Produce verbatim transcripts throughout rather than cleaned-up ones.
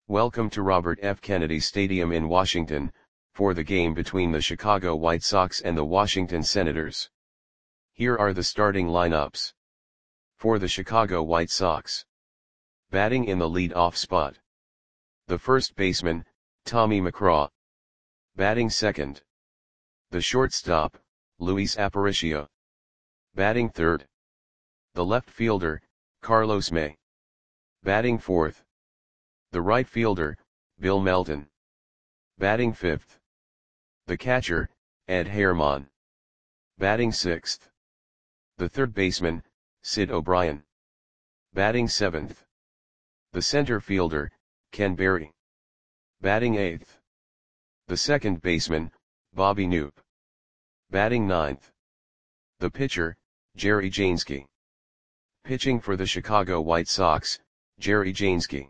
Welcome to Robert F. Kennedy Stadium in Washington, for the game between the Chicago White Sox and the Washington Senators. Here are the starting lineups. For the Chicago White Sox. Batting in the lead-off spot. The first baseman, Tommy McGraw. Batting second. The shortstop, Luis Aparicio. Batting third. The left fielder, Carlos May. Batting fourth. The right fielder, Bill Melton. Batting fifth. The catcher, Ed Herman. Batting sixth. The third baseman, Sid O'Brien. Batting seventh. The center fielder, Ken Berry. Batting eighth. The second baseman, Bobby Knoop. Batting ninth. The pitcher, Jerry Jainski. Pitching for the Chicago White Sox, Jerry Jainski.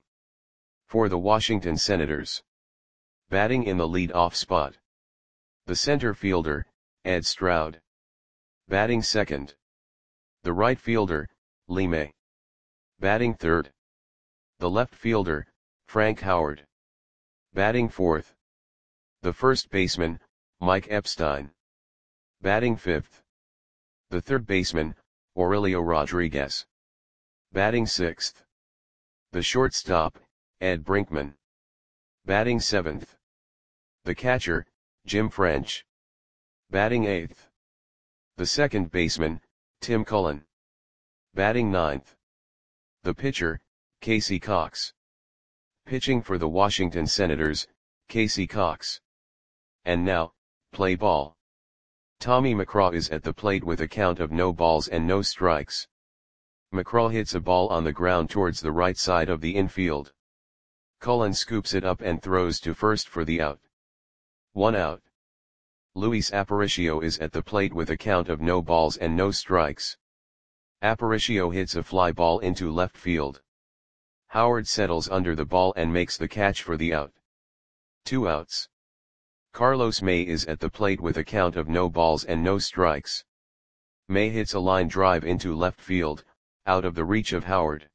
For the Washington Senators. Batting in the lead-off spot. The center fielder, Ed Stroud. Batting second. The right fielder, Lee May. Batting third. The left fielder, Frank Howard. Batting fourth. The first baseman, Mike Epstein. Batting fifth. The third baseman, Aurelio Rodriguez. Batting sixth. The shortstop, Ed Brinkman. Batting seventh. The catcher, Jim French. Batting eighth. The second baseman, Tim Cullen. Batting ninth. The pitcher, Casey Cox. Pitching for the Washington Senators, Casey Cox. And now, play ball. Tommy McGraw is at the plate with a count of no balls and no strikes. McGraw hits a ball on the ground towards the right side of the infield. Cullen scoops it up and throws to first for the out. One out. Luis Aparicio is at the plate with a count of no balls and no strikes. Aparicio hits a fly ball into left field. Howard settles under the ball and makes the catch for the out. Two outs. Carlos May is at the plate with a count of no balls and no strikes. May hits a line drive into left field, out of the reach of Howard.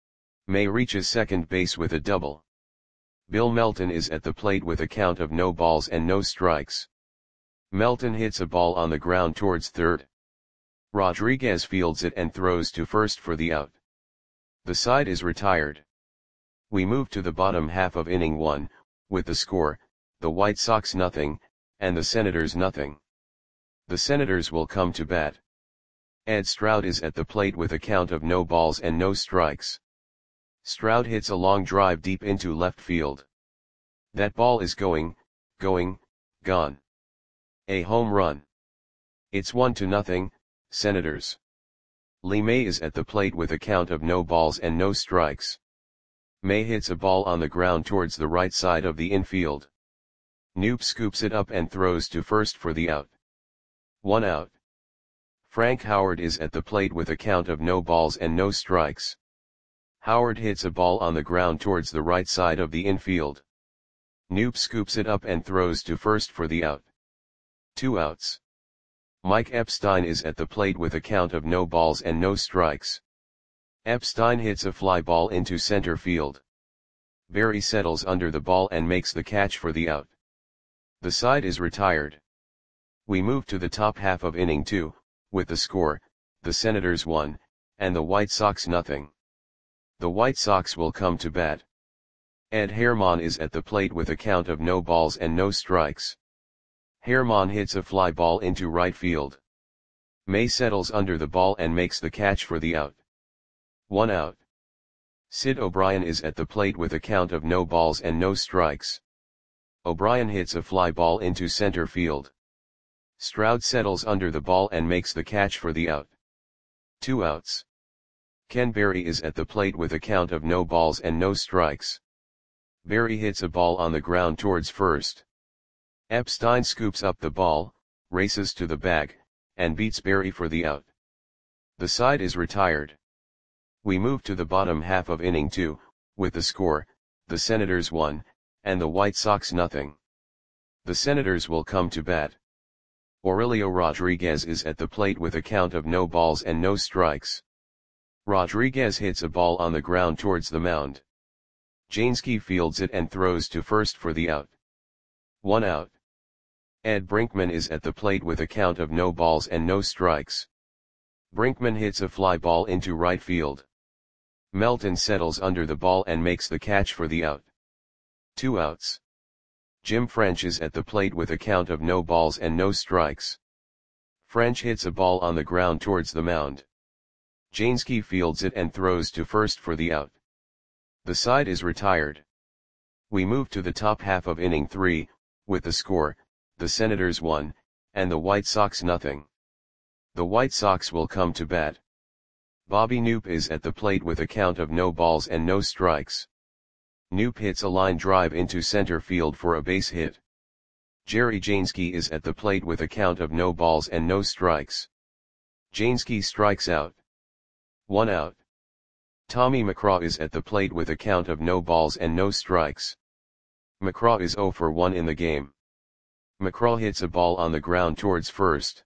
May reaches second base with a double. Bill Melton is at the plate with a count of no balls and no strikes. Melton hits a ball on the ground towards third. Rodriguez fields it and throws to first for the out. The side is retired. We move to the bottom half of inning one, with the score, the White Sox nothing, and the Senators nothing. The Senators will come to bat. Ed Stroud is at the plate with a count of no balls and no strikes. Stroud hits a long drive deep into left field. That ball is going, going, gone. A home run. It's one to nothing, Senators. Lee May is at the plate with a count of no balls and no strikes. May hits a ball on the ground towards the right side of the infield. Knoop scoops it up and throws to first for the out. One out. Frank Howard is at the plate with a count of no balls and no strikes. Howard hits a ball on the ground towards the right side of the infield. Knoop scoops it up and throws to first for the out. Two outs. Mike Epstein is at the plate with a count of no balls and no strikes. Epstein hits a fly ball into center field. Berry settles under the ball and makes the catch for the out. The side is retired. We move to the top half of inning two, with the score, the Senators one, and the White Sox nothing. The White Sox will come to bat. Ed Herman is at the plate with a count of no balls and no strikes. Herman hits a fly ball into right field. May settles under the ball and makes the catch for the out. One out. Sid O'Brien is at the plate with a count of no balls and no strikes. O'Brien hits a fly ball into center field. Stroud settles under the ball and makes the catch for the out. Two outs. Ken Berry is at the plate with a count of no balls and no strikes. Berry hits a ball on the ground towards first. Epstein scoops up the ball, races to the bag, and beats Berry for the out. The side is retired. We move to the bottom half of inning two, with the score, the Senators one, and the White Sox nothing. The Senators will come to bat. Aurelio Rodriguez is at the plate with a count of no balls and no strikes. Rodriguez hits a ball on the ground towards the mound. Jainski fields it and throws to first for the out. One out. Ed Brinkman is at the plate with a count of no balls and no strikes. Brinkman hits a fly ball into right field. Melton settles under the ball and makes the catch for the out. Two outs. Jim French is at the plate with a count of no balls and no strikes. French hits a ball on the ground towards the mound. Jainski fields it and throws to first for the out. The side is retired. We move to the top half of inning three, with the score, the Senators one, and the White Sox nothing. The White Sox will come to bat. Bobby Knoop is at the plate with a count of no balls and no strikes. Knoop hits a line drive into center field for a base hit. Jerry Jainski is at the plate with a count of no balls and no strikes. Jainski strikes out. One out. Tommy McCraw is at the plate with a count of no balls and no strikes. McCraw is oh for one in the game. McCraw hits a ball on the ground towards first.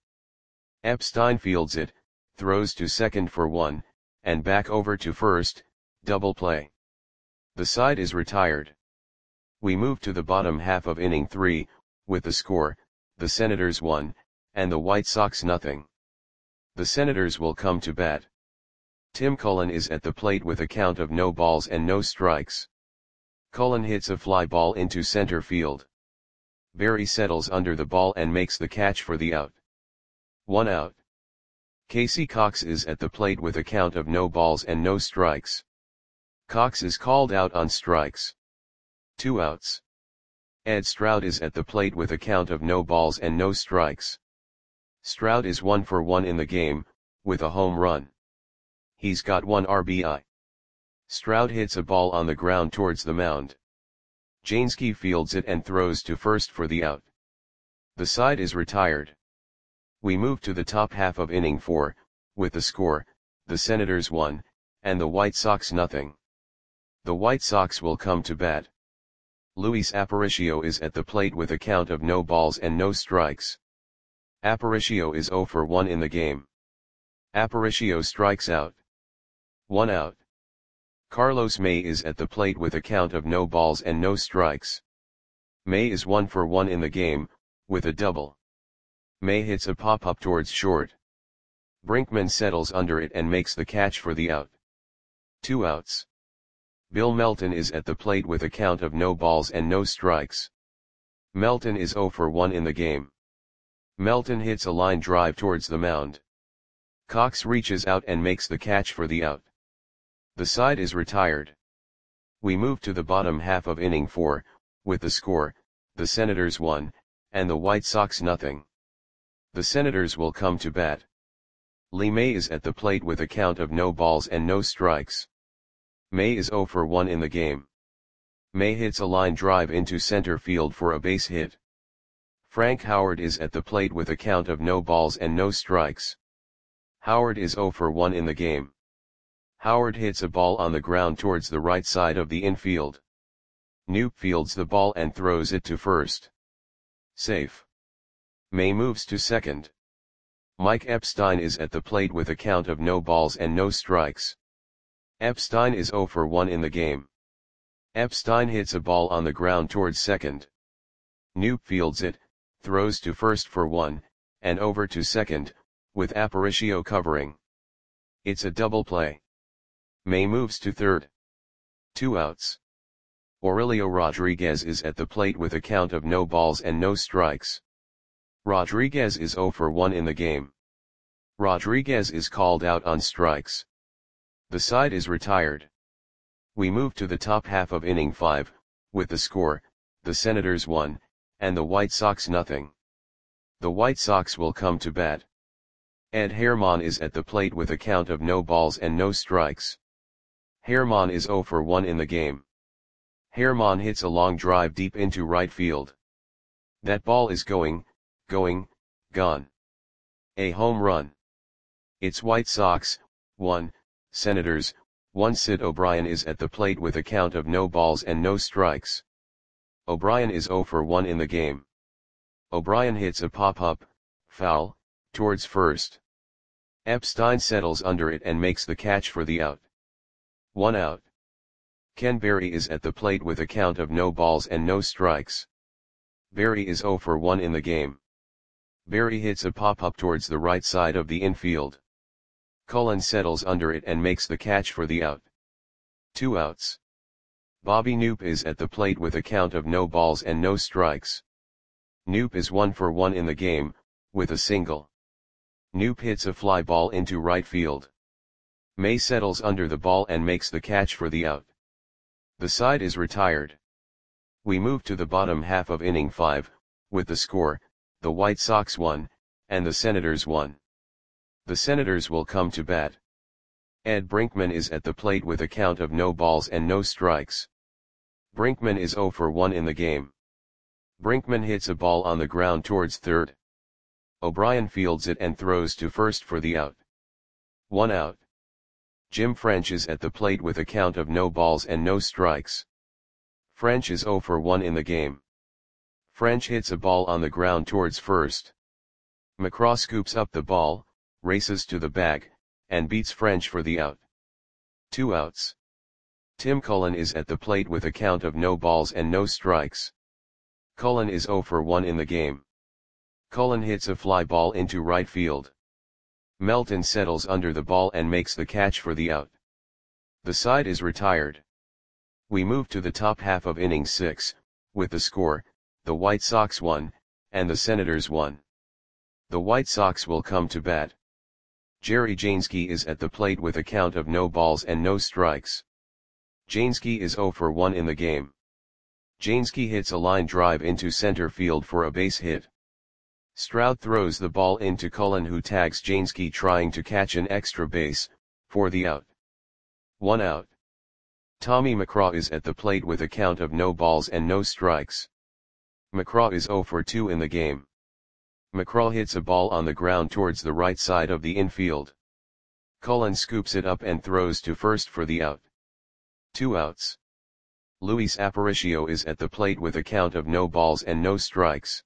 Epstein fields it, throws to second for one, and back over to first, double play. The side is retired. We move to the bottom half of inning three, with the score, the Senators one, and the White Sox nothing. The Senators will come to bat. Tim Cullen is at the plate with a count of no balls and no strikes. Cullen hits a fly ball into center field. Barry settles under the ball and makes the catch for the out. One out. Casey Cox is at the plate with a count of no balls and no strikes. Cox is called out on strikes. Two outs. Ed Stroud is at the plate with a count of no balls and no strikes. Stroud is one for one in the game, with a home run. He's got one R B I. Stroud hits a ball on the ground towards the mound. Jainski fields it and throws to first for the out. The side is retired. We move to the top half of inning four, with the score, the Senators one, and the White Sox nothing. The White Sox will come to bat. Luis Aparicio is at the plate with a count of no balls and no strikes. Aparicio is oh for one in the game. Aparicio strikes out. One out. Carlos May is at the plate with a count of no balls and no strikes. May is one for one in the game, with a double. May hits a pop-up towards short. Brinkman settles under it and makes the catch for the out. Two outs. Bill Melton is at the plate with a count of no balls and no strikes. Melton is oh for one in the game. Melton hits a line drive towards the mound. Cox reaches out and makes the catch for the out. The side is retired. We move to the bottom half of inning four, with the score, the Senators one, and the White Sox nothing. The Senators will come to bat. Lee May is at the plate with a count of no balls and no strikes. May is oh for one in the game. May hits a line drive into center field for a base hit. Frank Howard is at the plate with a count of no balls and no strikes. Howard is oh for one in the game. Howard hits a ball on the ground towards the right side of the infield. Knoop fields the ball and throws it to first. Safe. May moves to second. Mike Epstein is at the plate with a count of no balls and no strikes. Epstein is oh for one in the game. Epstein hits a ball on the ground towards second. Knoop fields it, throws to first for one, and over to second, with Aparicio covering. It's a double play. May moves to third. Two outs. Aurelio Rodriguez is at the plate with a count of no balls and no strikes. Rodriguez is oh for one in the game. Rodriguez is called out on strikes. The side is retired. We move to the top half of inning five, with the score, the Senators one, and the White Sox nothing. The White Sox will come to bat. Ed Herman is at the plate with a count of no balls and no strikes. Herman is oh for one in the game. Herman hits a long drive deep into right field. That ball is going, going, gone. A home run. It's White Sox, one, Senators, one. Sid O'Brien is at the plate with a count of no balls and no strikes. O'Brien is oh for one in the game. O'Brien hits a pop-up, foul, towards first. Epstein settles under it and makes the catch for the out. One out. Ken Berry is at the plate with a count of no balls and no strikes. Berry is zero for one in the game. Berry hits a pop-up towards the right side of the infield. Cullen settles under it and makes the catch for the out. Two outs. Bobby Knoop is at the plate with a count of no balls and no strikes. Knoop is one for one in the game, with a single. Knoop hits a fly ball into right field. May settles under the ball and makes the catch for the out. The side is retired. We move to the bottom half of inning five, with the score, the White Sox won, and the Senators won. The Senators will come to bat. Ed Brinkman is at the plate with a count of no balls and no strikes. Brinkman is zero for one in the game. Brinkman hits a ball on the ground towards third. O'Brien fields it and throws to first for the out. One out. Jim French is at the plate with a count of no balls and no strikes. French is zero for one in the game. French hits a ball on the ground towards first. McCraw scoops up the ball, races to the bag, and beats French for the out. Two outs. Tim Cullen is at the plate with a count of no balls and no strikes. Cullen is zero for one in the game. Cullen hits a fly ball into right field. Melton settles under the ball and makes the catch for the out. The side is retired. We move to the top half of inning six, with the score, the White Sox won, and the Senators won. The White Sox will come to bat. Jerry Jainski is at the plate with a count of no balls and no strikes. Jainski is zero for one in the game. Jainski hits a line drive into center field for a base hit. Stroud throws the ball into Cullen, who tags Jainski trying to catch an extra base, for the out. One out. Tommy McCraw is at the plate with a count of no balls and no strikes. McCraw is zero for two in the game. McCraw hits a ball on the ground towards the right side of the infield. Cullen scoops it up and throws to first for the out. Two outs. Luis Aparicio is at the plate with a count of no balls and no strikes.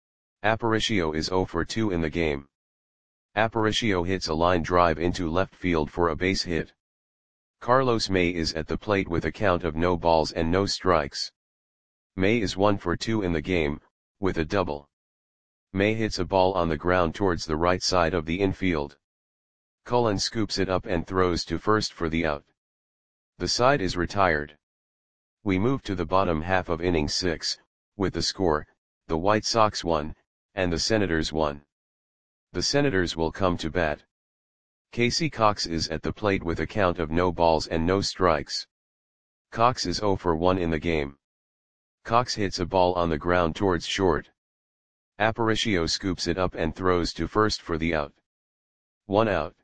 Aparicio is zero for two in the game. Aparicio hits a line drive into left field for a base hit. Carlos May is at the plate with a count of no balls and no strikes. May is one for two in the game, with a double. May hits a ball on the ground towards the right side of the infield. Cullen scoops it up and throws to first for the out. The side is retired. We move to the bottom half of inning six, with the score, the White Sox won, and the Senators won. The Senators will come to bat. Casey Cox is at the plate with a count of no balls and no strikes. Cox is zero for one in the game. Cox hits a ball on the ground towards short. Aparicio scoops it up and throws to first for the out. One out.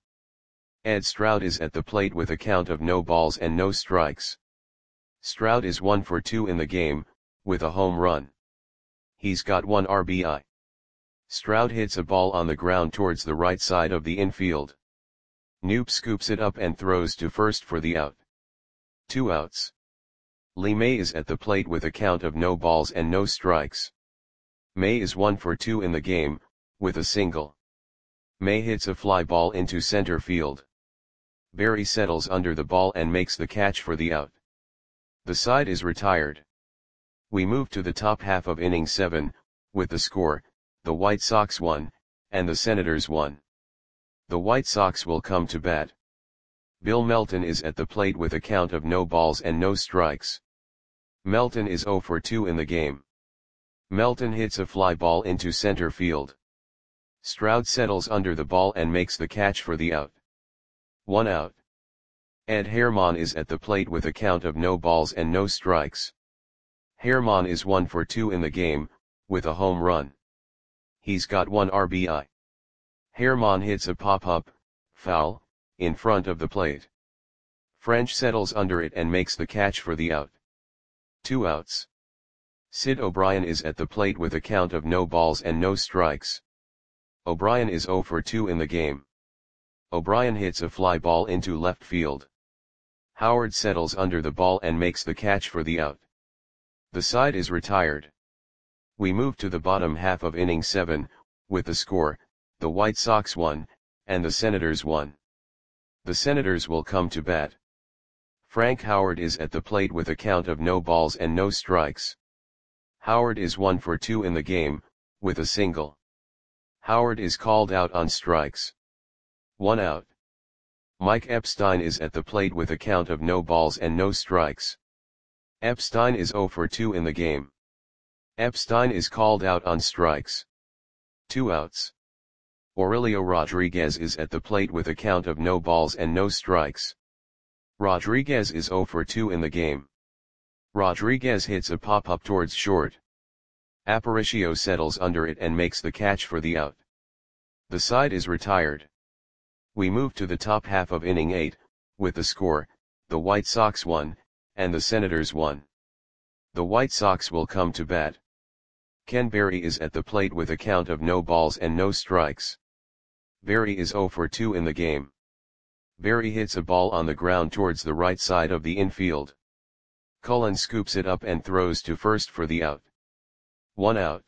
Ed Stroud is at the plate with a count of no balls and no strikes. Stroud is one for two in the game, with a home run. He's got one R B I. Stroud hits a ball on the ground towards the right side of the infield. Knoop scoops it up and throws to first for the out. Two outs. Lee May is at the plate with a count of no balls and no strikes. May is one for two in the game, with a single. May hits a fly ball into center field. Berry settles under the ball and makes the catch for the out. The side is retired. We move to the top half of inning seven, with the score, the White Sox won, and the Senators won. The White Sox will come to bat. Bill Melton is at the plate with a count of no balls and no strikes. Melton is zero for two in the game. Melton hits a fly ball into center field. Stroud settles under the ball and makes the catch for the out. One out. Ed Herman is at the plate with a count of no balls and no strikes. Herman is one for two in the game, with a home run. He's got one R B I. Herman hits a pop-up, foul, in front of the plate. French settles under it and makes the catch for the out. Two outs. Sid O'Brien is at the plate with a count of no balls and no strikes. O'Brien is zero for two in the game. O'Brien hits a fly ball into left field. Howard settles under the ball and makes the catch for the out. The side is retired. We move to the bottom half of inning seven, with the score, the White Sox won, and the Senators won. The Senators will come to bat. Frank Howard is at the plate with a count of no balls and no strikes. Howard is one for two in the game, with a single. Howard is called out on strikes. One out. Mike Epstein is at the plate with a count of no balls and no strikes. Epstein is zero for two in the game. Epstein is called out on strikes. Two outs. Aurelio Rodriguez is at the plate with a count of no balls and no strikes. Rodriguez is zero for two in the game. Rodriguez hits a pop-up towards short. Aparicio settles under it and makes the catch for the out. The side is retired. We move to the top half of inning eight, with the score, the White Sox one, and the Senators one. The White Sox will come to bat. Ken Berry is at the plate with a count of no balls and no strikes. Berry is zero for two in the game. Berry hits a ball on the ground towards the right side of the infield. Cullen scoops it up and throws to first for the out. One out.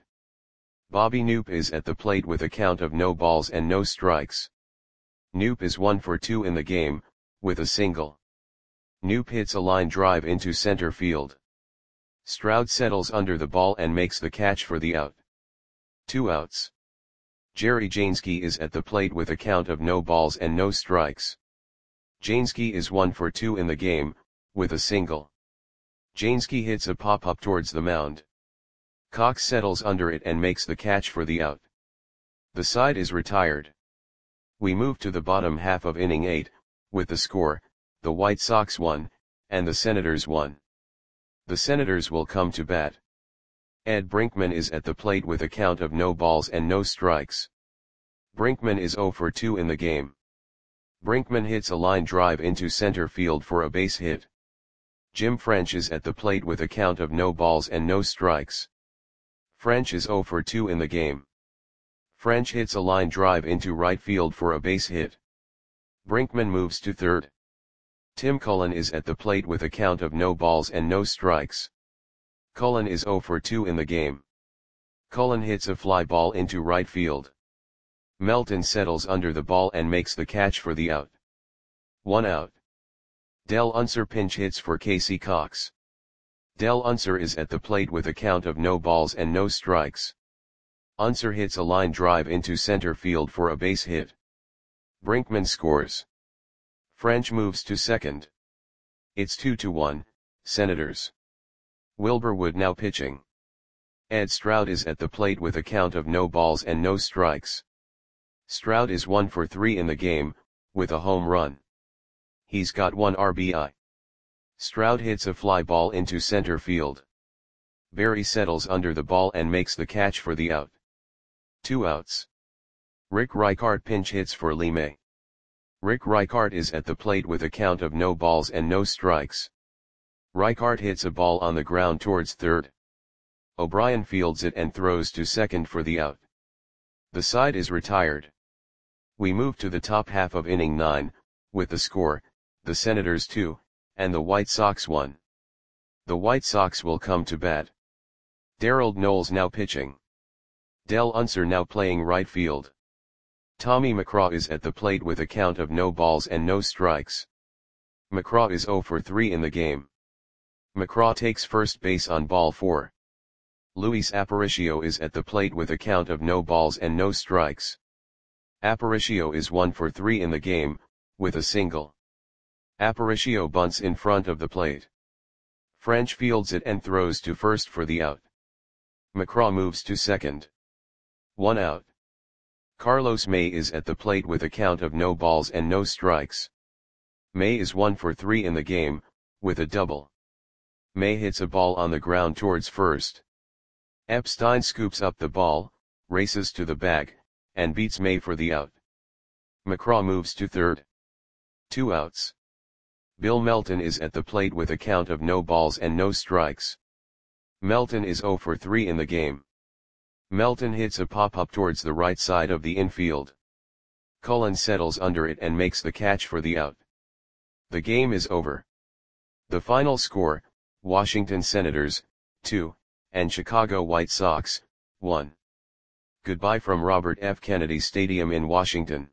Bobby Knoop is at the plate with a count of no balls and no strikes. Knoop is one for two in the game, with a single. Knoop hits a line drive into center field. Stroud settles under the ball and makes the catch for the out. Two outs. Jerry Jainski is at the plate with a count of no balls and no strikes. Jainski is one for two in the game, with a single. Jainski hits a pop-up towards the mound. Cox settles under it and makes the catch for the out. The side is retired. We move to the bottom half of inning eight, with the score, the White Sox one, and the Senators one. The Senators will come to bat. Ed Brinkman is at the plate with a count of no balls and no strikes. Brinkman is zero for two in the game. Brinkman hits a line drive into center field for a base hit. Jim French is at the plate with a count of no balls and no strikes. French is zero for two in the game. French hits a line drive into right field for a base hit. Brinkman moves to third. Tim Cullen is at the plate with a count of no balls and no strikes. Cullen is zero for two in the game. Cullen hits a fly ball into right field. Melton settles under the ball and makes the catch for the out. One out. Del Unser pinch hits for Casey Cox. Del Unser is at the plate with a count of no balls and no strikes. Unser hits a line drive into center field for a base hit. Brinkman scores. French moves to second. It's two to one, Senators. Wilbur Wood now pitching. Ed Stroud is at the plate with a count of no balls and no strikes. Stroud is one for three in the game, with a home run. He's got one R B I. Stroud hits a fly ball into center field. Berry settles under the ball and makes the catch for the out. Two outs. Rick Reichart pinch hits for Lee May. Rick Reichart is at the plate with a count of no balls and no strikes. Reichart hits a ball on the ground towards third. O'Brien fields it and throws to second for the out. The side is retired. We move to the top half of inning nine, with the score, the Senators two, and the White Sox one. The White Sox will come to bat. Darrell Knowles now pitching. Del Unser now playing right field. Tommy McCraw is at the plate with a count of no balls and no strikes. McCraw is zero for three in the game. McCraw takes first base on ball four. Luis Aparicio is at the plate with a count of no balls and no strikes. Aparicio is one for three in the game, with a single. Aparicio bunts in front of the plate. French fields it and throws to first for the out. McCraw moves to second. One out. Carlos May is at the plate with a count of no balls and no strikes. May is one for three in the game, with a double. May hits a ball on the ground towards first. Epstein scoops up the ball, races to the bag, and beats May for the out. McCraw moves to third. Two outs. Bill Melton is at the plate with a count of no balls and no strikes. Melton is zero for three in the game. Melton hits a pop-up towards the right side of the infield. Cullen settles under it and makes the catch for the out. The game is over. The final score, Washington Senators, two, and Chicago White Sox, one. Goodbye from Robert F. Kennedy Stadium in Washington.